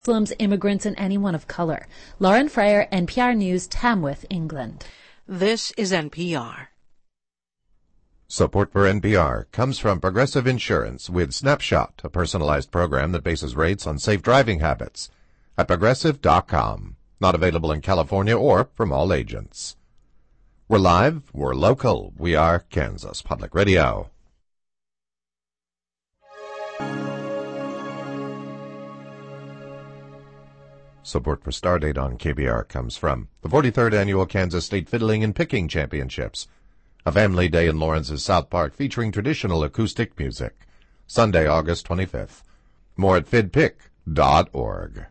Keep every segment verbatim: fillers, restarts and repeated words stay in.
Muslims, immigrants, and anyone of color. Lauren Fryer, N P R News, Tamworth, England. This is N P R. Support for N P R comes from Progressive Insurance with Snapshot, a personalized program that bases rates on safe driving habits. At progressive dot com. Not available in California or from all agents. We're live, we're local, we are Kansas Public Radio. Support for Stardate on K B R comes from the forty-third Annual Kansas State Fiddling and Picking Championships, a family day in Lawrence's South Park featuring traditional acoustic music. Sunday, August twenty-fifth. More at fid pick dot org.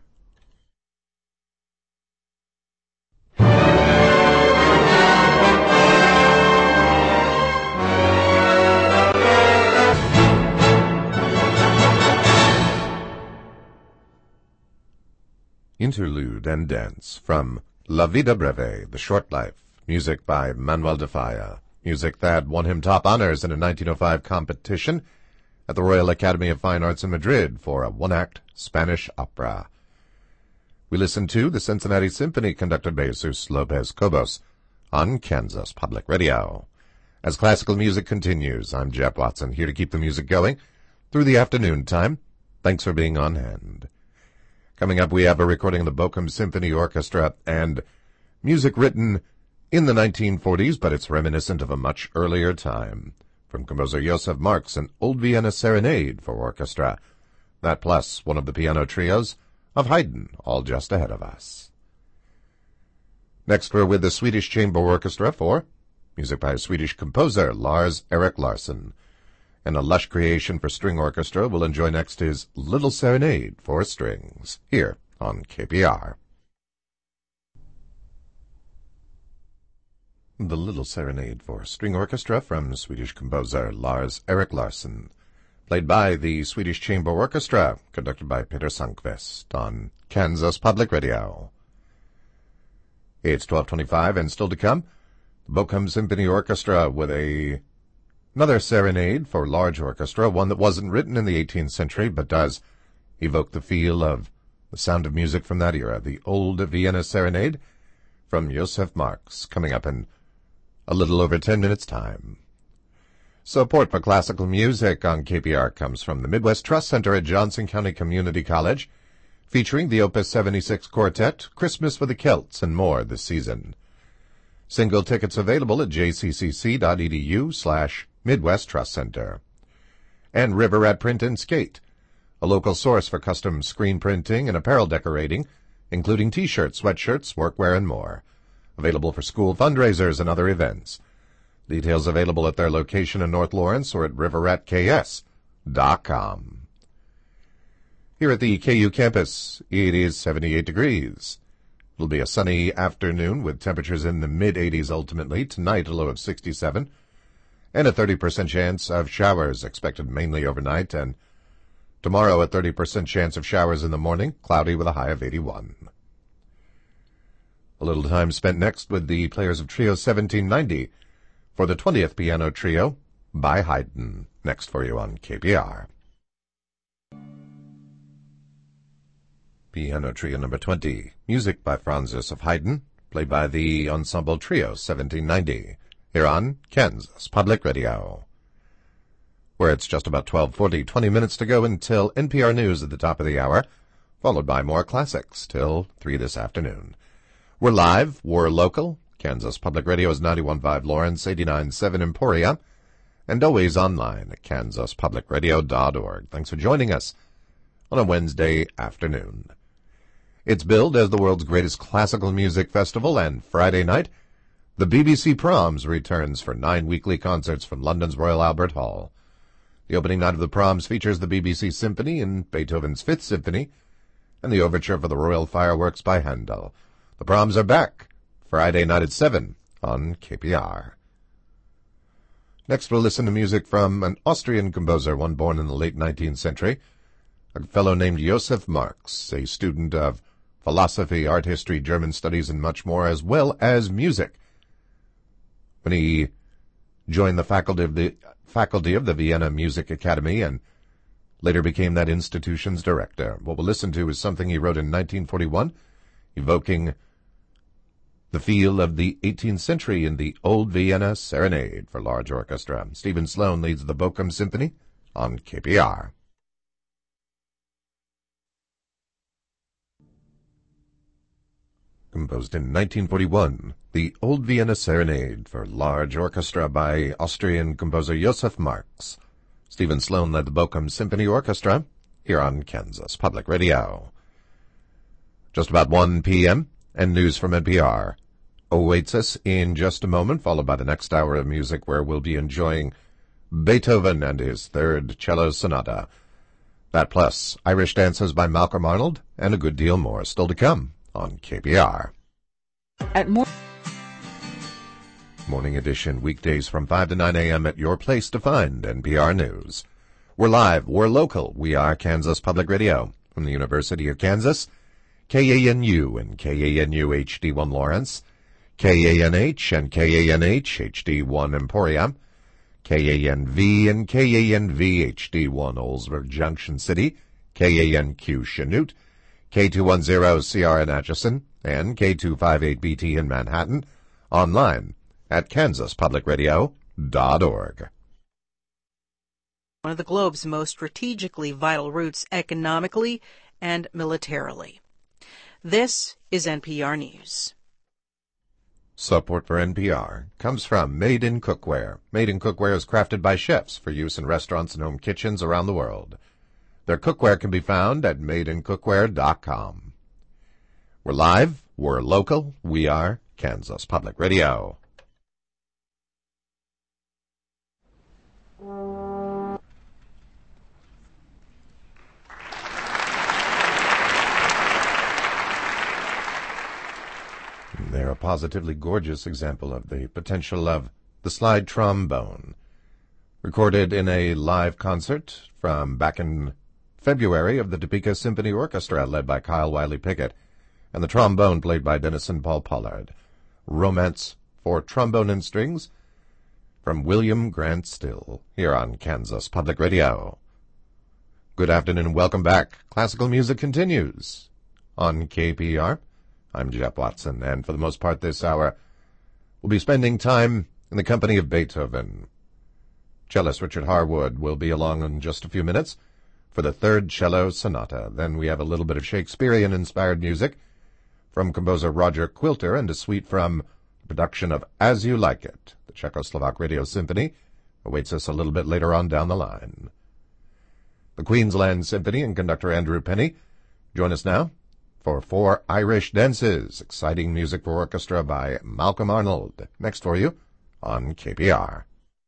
Interlude and Dance from La Vida Breve, The Short Life, music by Manuel de Falla, music that won him top honors in a nineteen oh five competition at the Royal Academy of Fine Arts in Madrid for a one-act Spanish opera. We listen to the Cincinnati Symphony conducted by Jesus Lopez Cobos on Kansas Public Radio. As classical music continues, I'm Jeff Watson, here to keep the music going through the afternoon time. Thanks for being on hand. Coming up, we have a recording of the Bochum Symphony Orchestra and music written in the nineteen forties, but it's reminiscent of a much earlier time. From composer Josef Marx, an Old Vienna Serenade for orchestra. That plus one of the piano trios of Haydn, all just ahead of us. Next, we're with the Swedish Chamber Orchestra for music by Swedish composer Lars-Erik Larsson. And a lush creation for string orchestra we'll enjoy next is Little Serenade for Strings, here on K B R. The Little Serenade for String Orchestra from Swedish composer Lars-Erik Larsson, played by the Swedish Chamber Orchestra, conducted by Peter Sundqvist on Kansas Public Radio. It's twelve twenty-five, and still to come, the Bochum Symphony Orchestra with a another serenade for large orchestra, one that wasn't written in the eighteenth century, but does evoke the feel of the sound of music from that era, the Old Vienna Serenade from Josef Marx, coming up in a little over ten minutes' time. Support for classical music on K B R comes from the Midwest Trust Center at Johnson County Community College, featuring the Opus seventy-six Quartet, Christmas for the Celts, and more this season. Single tickets available at jccc.edu slash Midwest Trust Center. And River Rat Print and Skate, a local source for custom screen printing and apparel decorating, including t-shirts, sweatshirts, workwear, and more. Available for school fundraisers and other events. Details available at their location in North Lawrence or at river rat k s dot com. Here at the K U campus, it is seventy-eight degrees. It'll be a sunny afternoon with temperatures in the mid-eighties ultimately. Tonight, a low of sixty-seven. And a thirty percent chance of showers expected mainly overnight. And tomorrow, a thirty percent chance of showers in the morning, cloudy with a high of eighty-one. A little time spent next with the players of Trio seventeen ninety for the twentieth Piano Trio by Haydn. Next for you on K B R. Piano Trio number twenty, music by Franz Joseph Haydn, played by the Ensemble Trio seventeen ninety, here on Kansas Public Radio. Where it's just about twelve forty, twenty minutes to go until N P R News at the top of the hour, followed by more classics till three this afternoon. We're live, we're local. Kansas Public Radio is ninety-one point five Lawrence, eighty-nine point seven Emporia, and always online at kansas public radio dot org. Thanks for joining us on a Wednesday afternoon. It's billed as the world's greatest classical music festival, and Friday night, the B B C Proms returns for nine weekly concerts from London's Royal Albert Hall. The opening night of the Proms features the B B C Symphony and Beethoven's Fifth Symphony, and the overture for the Royal Fireworks by Handel. The Proms are back Friday night at seven on K B R. Next, we'll listen to music from an Austrian composer, one born in the late nineteenth century, a fellow named Josef Marx, a student of philosophy, art history, German studies, and much more, as well as music. When he joined the faculty of the faculty of the Vienna Music Academy and later became that institution's director. What we'll listen to is something he wrote in nineteen forty-one, evoking the feel of the eighteenth century in the Old Vienna Serenade for large orchestra. Stephen Sloan leads the Bochum Symphony on K P R. Composed in nineteen forty-one, the Old Vienna Serenade for large orchestra by Austrian composer Josef Marx. Stephen Sloan led the Bochum Symphony Orchestra here on Kansas Public Radio. Just about one p.m., and news from N P R awaits us in just a moment, followed by the next hour of music where we'll be enjoying Beethoven and his third cello sonata. That plus Irish dances by Malcolm Arnold and a good deal more still to come on K P R. At more Morning edition, weekdays from five to nine a.m. at your place to find N P R News. We're live, we're local, we are Kansas Public Radio from the University of Kansas, K A N U and K A N U H D one Lawrence, K A N H and K A N H H D one Emporia, K A N V and K A N V H D one Oldsburg Junction City, K A N Q Chanute, K two ten C R in Atchison, and K two fifty-eight B T in Manhattan, online at kansas public radio dot org. one of the globe's most strategically vital routes economically and militarily. This is N P R News. Support for N P R comes from Made in Cookware. Made in Cookware is crafted by chefs for use in restaurants and home kitchens around the world. Their cookware can be found at made in cookware dot com. We're live, we're local, we are Kansas Public Radio. They're a positively gorgeous example of the potential of the slide trombone. Recorded in a live concert from back in February of the Topeka Symphony Orchestra led by Kyle Wiley Pickett, and the trombone played by Dennison Paul Pollard. Romance for Trombone and Strings from William Grant Still here on Kansas Public Radio. Good afternoon and welcome back. Classical music continues on K P R. I'm Jeff Watson, and for the most part this hour, we'll be spending time in the company of Beethoven. Cellist Richard Harwood will be along in just a few minutes for the third cello sonata. Then we have a little bit of Shakespearean-inspired music from composer Roger Quilter and a suite from the production of As You Like It. The Czechoslovak Radio Symphony awaits us a little bit later on down the line. The Queensland Symphony and conductor Andrew Penny join us now for Four Irish Dances, exciting music for orchestra by Malcolm Arnold. Next for you on K P R.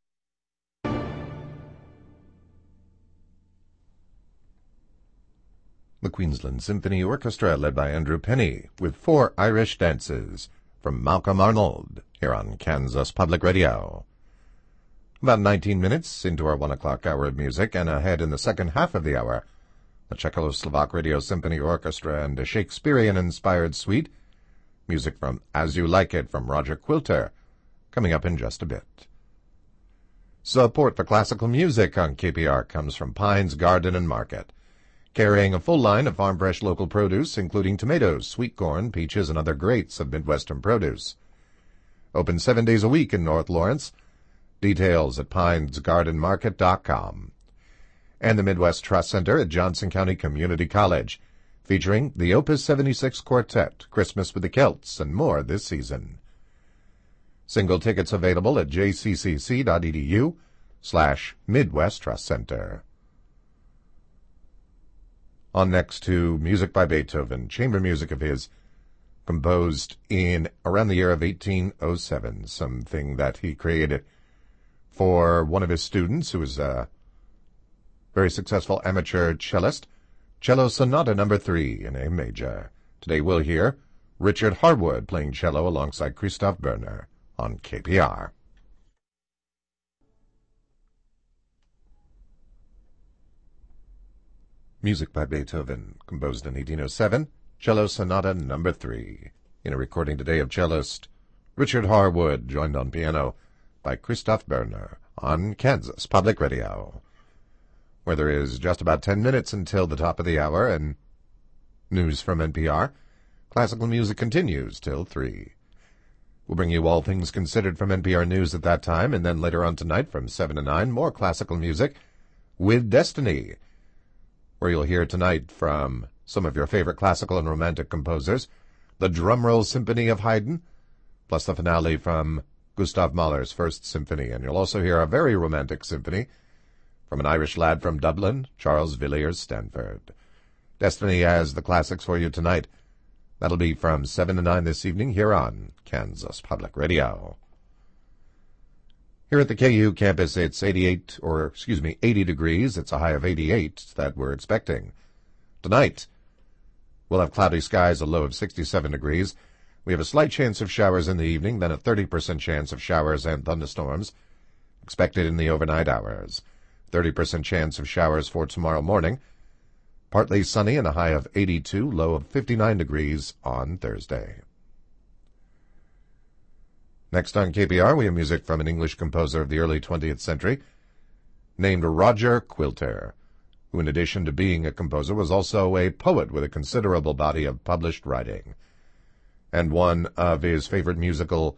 The Queensland Symphony Orchestra led by Andrew Penny with Four Irish Dances from Malcolm Arnold here on Kansas Public Radio. About nineteen minutes into our one o'clock hour of music, and ahead in the second half of the hour, the Czechoslovak Radio Symphony Orchestra and a Shakespearean-inspired suite, music from As You Like It from Roger Quilter, coming up in just a bit. Support for classical music on K P R comes from Pines Garden and Market, carrying a full line of farm-fresh local produce, including tomatoes, sweet corn, peaches, and other greats of Midwestern produce. Open seven days a week in North Lawrence. Details at pines garden market dot com. And the Midwest Trust Center at Johnson County Community College, featuring the Opus seventy-six Quartet, Christmas with the Celts, and more this season. Single tickets available at j c c c dot e d u slash Midwest Trust Center. On next to music by Beethoven, chamber music of his, composed in around the year of eighteen oh seven, something that he created for one of his students who was a very successful amateur cellist, Cello Sonata Number Three in A major. Today we'll hear Richard Harwood playing cello alongside Christoph Berner on K P R. Music by Beethoven, composed in eighteen oh seven, Cello Sonata Number Three, in a recording today of cellist Richard Harwood, joined on piano by Christoph Berner on Kansas Public Radio. where there is just about ten minutes until the top of the hour and news from N P R. Classical music continues till three. We'll bring you All Things Considered from N P R News at that time, and then later on tonight from seven to nine, more classical music with Destiny, where you'll hear tonight from some of your favorite classical and romantic composers, the Drumroll Symphony of Haydn, plus the finale from Gustav Mahler's First Symphony, and you'll also hear a very romantic symphony from an Irish lad from Dublin, Charles Villiers Stanford. Destiny has the classics for you tonight. That'll be from seven to nine this evening here on Kansas Public Radio. Here at the K U campus, it's eighty-eight, or excuse me, eighty degrees. It's a high of eighty-eight that we're expecting. Tonight, we'll have cloudy skies, a low of sixty-seven degrees. We have a slight chance of showers in the evening, then a thirty percent chance of showers and thunderstorms expected in the overnight hours. thirty percent chance of showers for tomorrow morning. Partly sunny and a high of eighty-two, low of fifty-nine degrees on Thursday. Next on K P R, we have music from an English composer of the early twentieth century named Roger Quilter, who in addition to being a composer was also a poet with a considerable body of published writing. And one of his favorite musical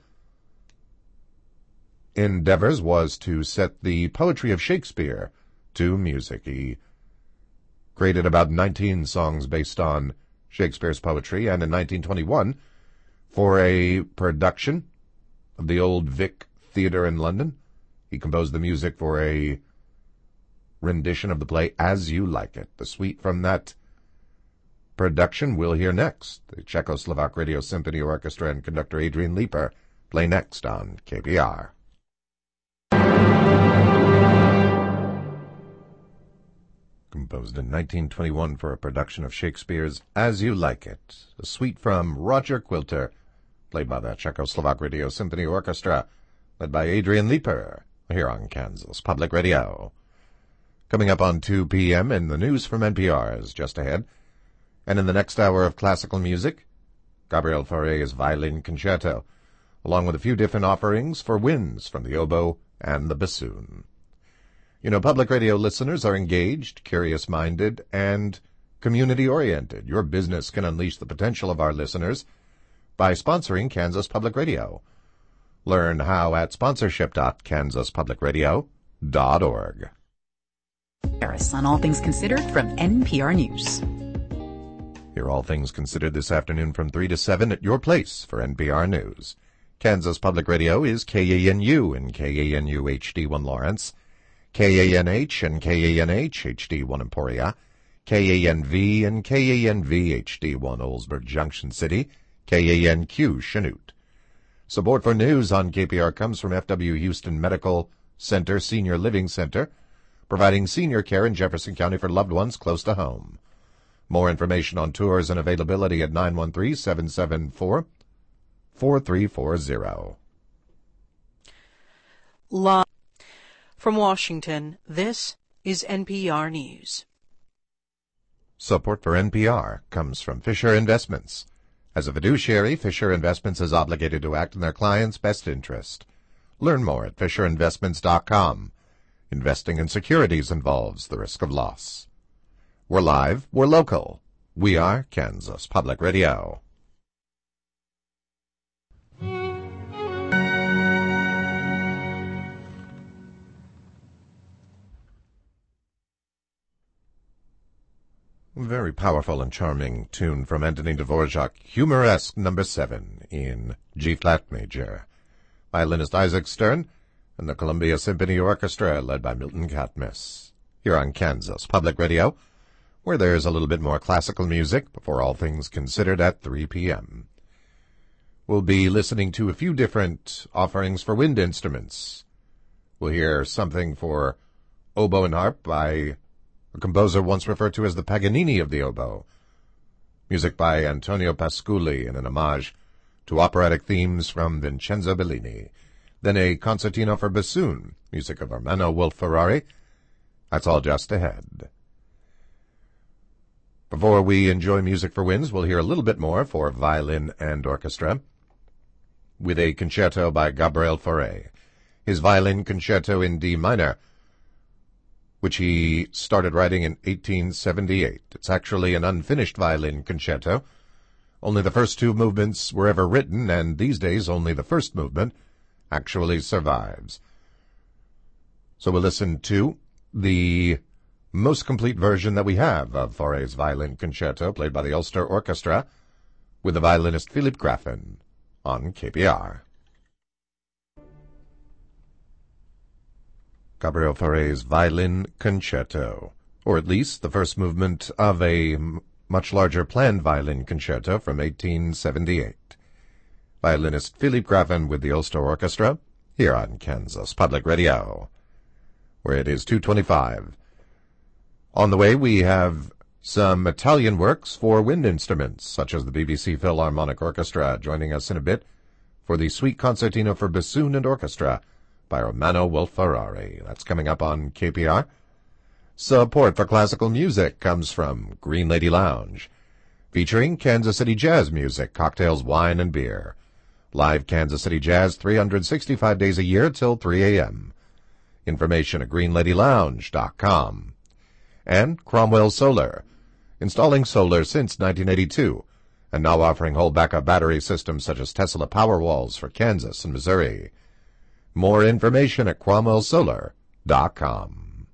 endeavors was to set the poetry of Shakespeare to music. He created about nineteen songs based on Shakespeare's poetry, and in nineteen twenty-one, for a production of the Old Vic Theatre in London, he composed the music for a rendition of the play As You Like It. The suite from that production we'll hear next. The Czechoslovak Radio Symphony Orchestra and conductor Adrian Leeper play next on K P R. Composed in nineteen twenty-one for a production of Shakespeare's As You Like It, a suite from Roger Quilter, played by the Czechoslovak Radio Symphony Orchestra, led by Adrian Leeper, here on Kansas Public Radio. Coming up on two p.m. in the news from N P R is just ahead, and in the next hour of classical music, Gabriel Fauré's Violin Concerto, along with a few different offerings for winds from the oboe and the bassoon. You know, public radio listeners are engaged, curious-minded, and community-oriented. Your business can unleash the potential of our listeners by sponsoring Kansas Public Radio. Learn how at sponsorship dot kansas public radio dot org. Harris on All Things Considered from N P R News. Hear All Things Considered this afternoon from three to seven at your place for N P R News. Kansas Public Radio is K A N U and K A N U H D one Lawrence, K A N H and K A N H H D one Emporia, K A N V and K A N V H D one Oldsburg Junction City, K A N Q Chanute. Support for news on K P R comes from F W Houston Medical Center Senior Living Center, providing senior care in Jefferson County for loved ones close to home. More information on tours and availability at nine one three, seven seven four, four three four zero. Live from Washington, this is N P R News. Support for N P R comes from Fisher Investments. As a fiduciary, Fisher Investments is obligated to act in their clients' best interest. Learn more at fisher investments dot com. Investing in securities involves the risk of loss. We're live, we're local. We are Kansas Public Radio. Very powerful and charming tune from Anthony Dvorak, Humoresque number seven in G-flat major. Violinist Isaac Stern and the Columbia Symphony Orchestra led by Milton Katniss. Here on Kansas Public Radio, where there's a little bit more classical music before All Things Considered at three p.m. We'll be listening to a few different offerings for wind instruments. We'll hear something for oboe and harp by a composer once referred to as the Paganini of the oboe. Music by Antonio Pasculi in an homage to operatic themes from Vincenzo Bellini. Then a concertino for bassoon, music of Ermanno Wolf-Ferrari. That's all just ahead. Before we enjoy music for winds, we'll hear a little bit more for violin and orchestra with a concerto by Gabriel Fauré. His violin concerto in D minor which he started writing in eighteen seventy-eight. It's actually an unfinished violin concerto. Only the first two movements were ever written, and these days only the first movement actually survives. So we'll listen to the most complete version that we have of Fauré's violin concerto, played by the Ulster Orchestra, with the violinist Philippe Graffin on K P R. Gabriel Fauré's Violin Concerto, or at least the first movement of a m- much larger planned violin concerto from eighteen seventy-eight. Violinist Philippe Graffin with the Ulster Orchestra, here on Kansas Public Radio, where it is two twenty-five. On the way, we have some Italian works for wind instruments, such as the B B C Philharmonic Orchestra, joining us in a bit for the Suite Concertino for Bassoon and Orchestra by Romano Wolf-Ferrari. That's coming up on K P R. Support for classical music comes from Green Lady Lounge, featuring Kansas City jazz music, cocktails, wine, and beer. Live Kansas City jazz three hundred sixty-five days a year till three a.m. Information at green lady lounge dot com. And Cromwell Solar, installing solar since nineteen eighty-two, and now offering whole backup battery systems such as Tesla Powerwalls for Kansas and Missouri. More information at cromwell solar dot com.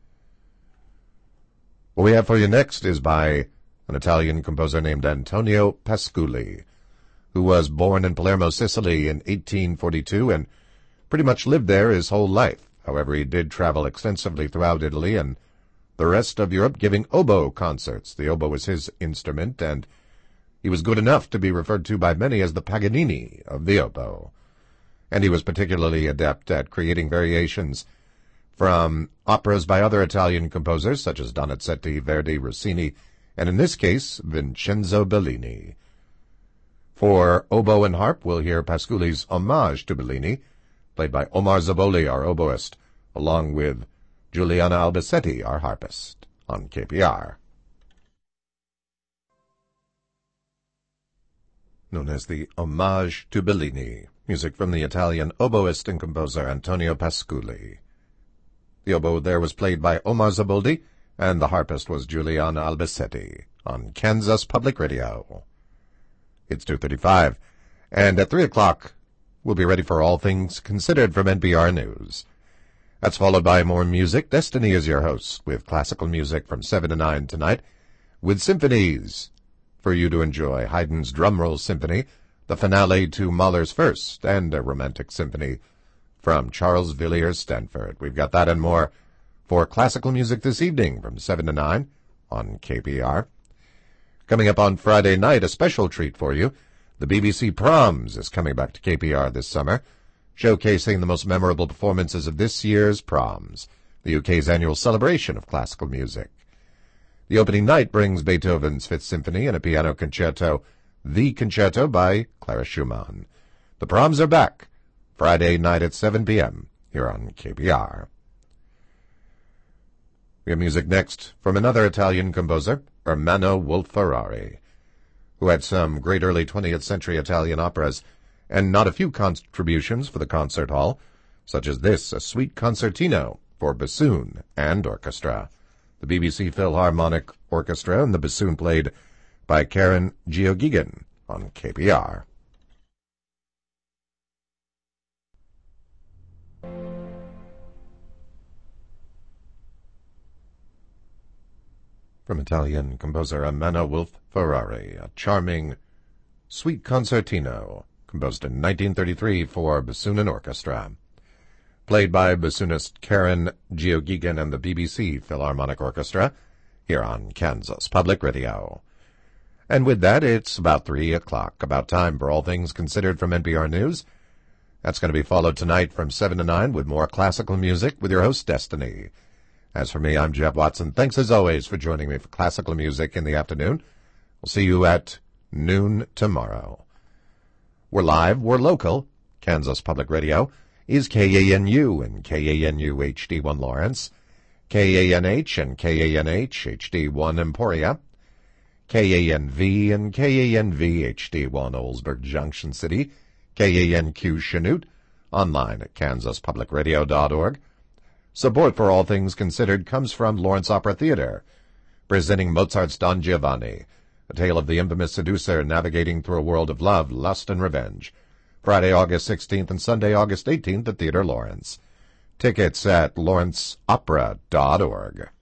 What we have for you next is by an Italian composer named Antonio Pasculi, who was born in Palermo, Sicily in eighteen forty-two and pretty much lived there his whole life. However, he did travel extensively throughout Italy and the rest of Europe, giving oboe concerts. The oboe was his instrument, and he was good enough to be referred to by many as the Paganini of the oboe. And he was particularly adept at creating variations from operas by other Italian composers, such as Donizetti, Verdi, Rossini, and in this case, Vincenzo Bellini. For oboe and harp, we'll hear Pasculi's Homage to Bellini, played by Omar Zaboli, our oboist, along with Giuliana Albisetti, our harpist, on K P R. Known as the Homage to Bellini, music from the Italian oboist and composer Antonio Pasculi. The oboe there was played by Omar Zaboldi, and the harpist was Giuliana Albisetti, on Kansas Public Radio. It's two thirty-five, and at three o'clock, we'll be ready for All Things Considered from N P R News. That's followed by more music. Destiny is your host, with classical music from seven to nine tonight, with symphonies for you to enjoy. Haydn's Drumroll Symphony, the finale to Mahler's First, and a romantic symphony from Charles Villiers Stanford. We've got that and more for classical music this evening from seven to nine on K P R. Coming up on Friday night, a special treat for you. The B B C Proms is coming back to K P R this summer, showcasing the most memorable performances of this year's Proms, the U K's annual celebration of classical music. The opening night brings Beethoven's Fifth Symphony and a piano concerto, The Concerto by Clara Schumann. The Proms are back Friday night at seven p.m. here on K P R. We have music next from another Italian composer, Romano Wolf-Ferrari, who had some great early twentieth century Italian operas and not a few contributions for the concert hall, such as this, a Suite Concertino for bassoon and orchestra. The B B C Philharmonic Orchestra, and the bassoon played by Karen Geoghegan on K P R. From Italian composer Romano Wolf-Ferrari, a charming Suite Concertino, composed in nineteen thirty-three for bassoon and orchestra, played by bassoonist Karen Geoghegan and the B B C Philharmonic Orchestra, here on Kansas Public Radio. And with that, it's about three o'clock, about time for All Things Considered from N P R News. That's going to be followed tonight from seven to nine with more classical music with your host, Destiny. As for me, I'm Jeff Watson. Thanks as always for joining me for classical music in the afternoon. We'll see you at noon tomorrow. We're live, we're local. Kansas Public Radio is K A N U and K A N U H D one Lawrence, K A N H and K A N H H D one Emporia, K A N V and K A N V H D one Oldsburg Junction City, K A N Q Chanute, online at kansas public radio dot org. Support for All Things Considered comes from Lawrence Opera Theater, presenting Mozart's Don Giovanni, a tale of the infamous seducer navigating through a world of love, lust, and revenge. Friday, August sixteenth and Sunday, August eighteenth at Theater Lawrence. Tickets at lawrence opera dot org.